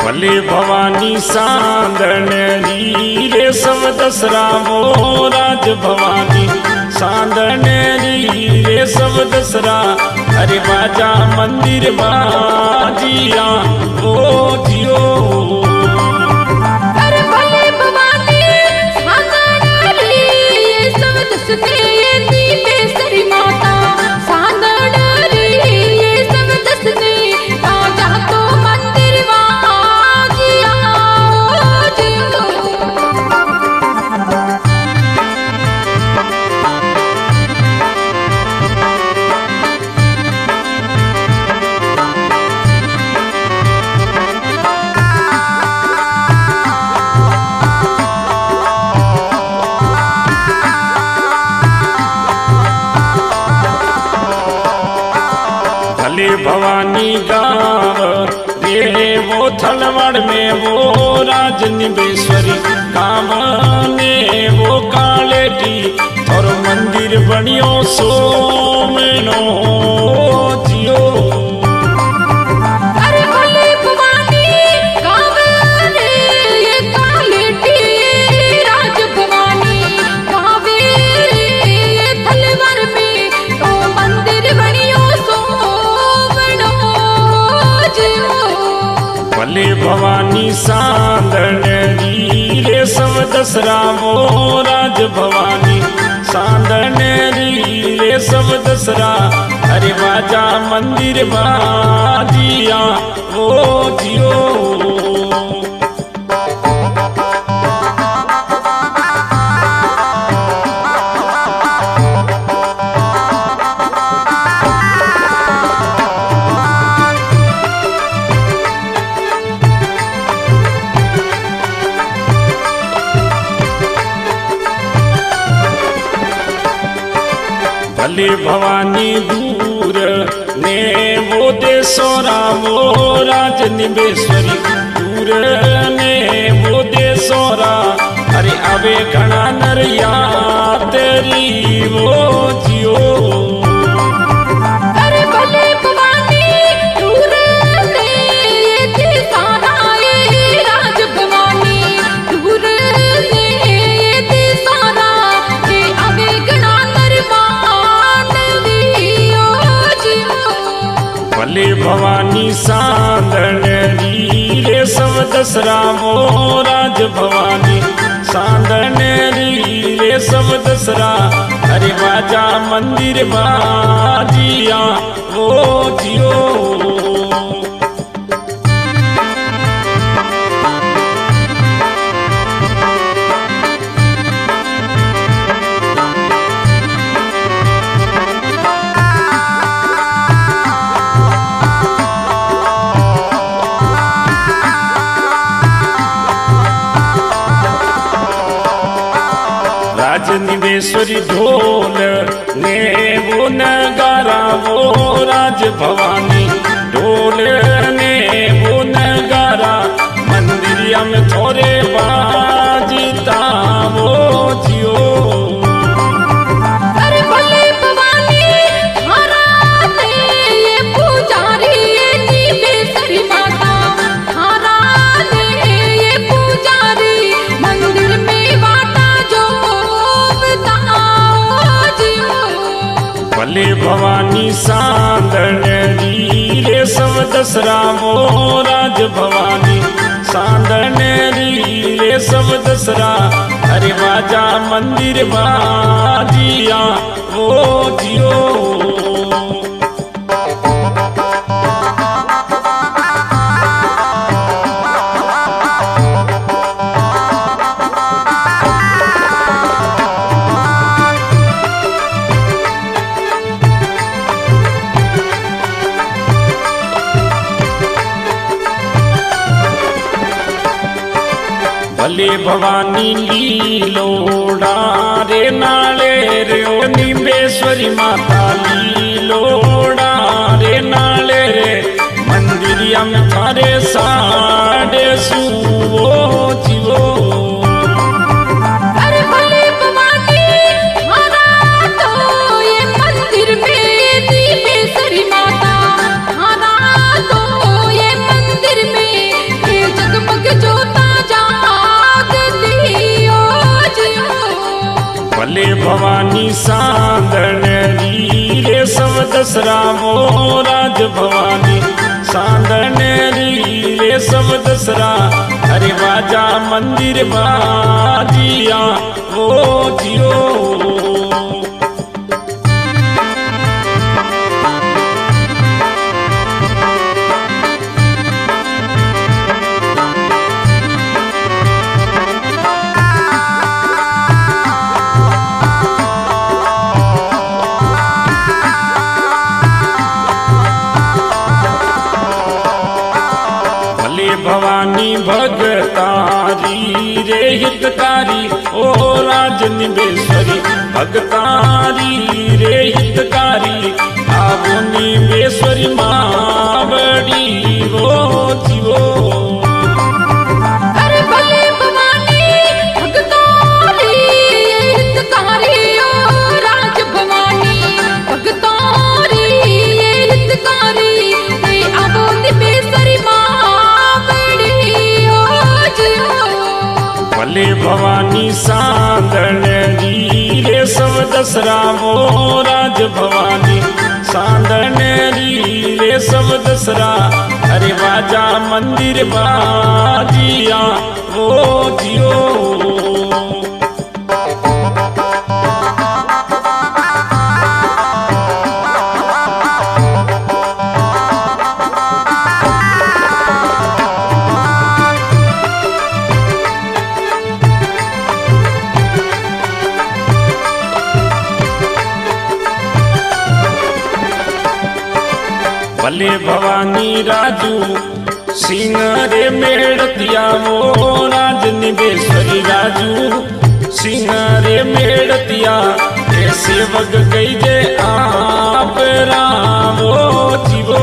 भले भवानी सांदन रे सब दसरा वो राज भवानी सांदन रे सब दसरा। अरे बाजा मंदिर बाजिया वो जियो। अरे भले भवानी सांदन रे ये सब दसरे दीपेश्वरी माता सांदन रे ये सब दसरे बाजा तो मंदिर बाजिया जियो। भवानी गाँव रे वो थलवड़ में वो राज निबेश्वरी काम ने वो कालेटी और मंदिर बनियो सोमनो जियो। अरे भले भवानी गाँव रे ये कालेटी राज भवानी गाँव रे ये थलवड़ में तो मंदिर बनियो भले भवानी सांदन रे सब दसरा वो राज भवानी सांदन रे सब दसरा। अरे बाजा मंदिर बाजिया वो जियो। भले भवानी दूर ने वो देसोरा वो राज निबेश्वरी दूर ने वो देसोरा। अरे अबे घना नरिया तेरी वो जियो। अरे भले भवानी दूर ने ये देसारा ये राज भवानी दूर ने ये देसारा ये अबे घना भले भवानी सांदन रे सब दसरा वो राज भवानी सांदन रे सब दसरा। अरे बाजा मंदिर बाजिया वो जियो। राज निबेश्वरी ढोल ने वो नगारा वो राज भवानी ढोल ने वो नगारा मंदिरिया में थोड़े बाजिता वो जियो। अरे भले भवानी हरा ने ये पुजारी ये दीपेश्वरी माता हरा ने ये पुजारी मंदिर में बाटा जो भले भवानी सांदन रे सब दसरा वो राज भवानी सांदन रे सब दसरा। अरे बाजा मंदिर बाजिया वो जियो। भले भवानी लीलोड़ा रे नाले रे ओ निबेश्वरी माता लीलोड़ा रे नाले रे मंदिरिया में थारे साढ़े सुवो जीवो। अरे भले भवानी हरा तो ये मंदिर में दीपेश्वरी माता हरा तो ये मंदिर में भले भवानी सांदन री रे सब दसरा वो राज भवानी सांदन री रे सब दसरा अरे बाजा मंदिर बाजिया वो जियो भवानी भगतारी रे हितकारी ओ राज निवेश्वरी भगतारी रे हितकारी आवो निवेश्वरी माँ बड़ी वो जीवो अरे भले भवानी भगतारी हितकारी ओ राज भवानी भगतारी हितकारी रे आवो निवेश्वरी भले भवानी सांदन री रे सब दसरा वो राज भवानी सांदन री रे सब दसरा अरे बाजा मंदिर बाजिया वो जियो भले भवानी राजू सिंह रे मेड़तिया वो राज निवेश्वरी राजू सिंह रे मेड़तिया ऐसे वग गई जे आप रामो जीवो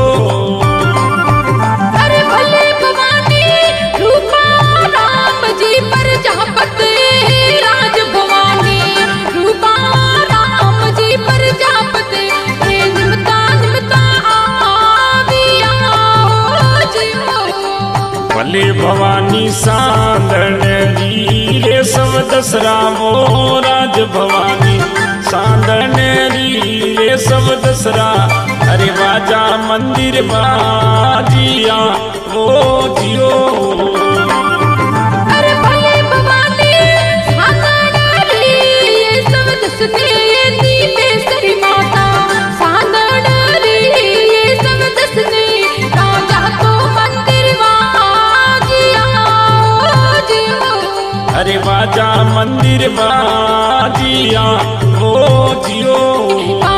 अरे भले भवानी रूपा राम जी पर जापत राज भवानी रूपा राम जी पर जापत निमता निमता भले भवानी सांदन री रे सब दसरा वो राज भवानी सांदन री रे सब दसरा अरे बाजा मंदिर बाजिया वो जियो अरे भले भवानी सांदन री ये सब दसने निवेश्वरी माता सांदन री ये सब दसने राजा तो मंदिर अरे बाजा मंदिर बाजिया वो जियो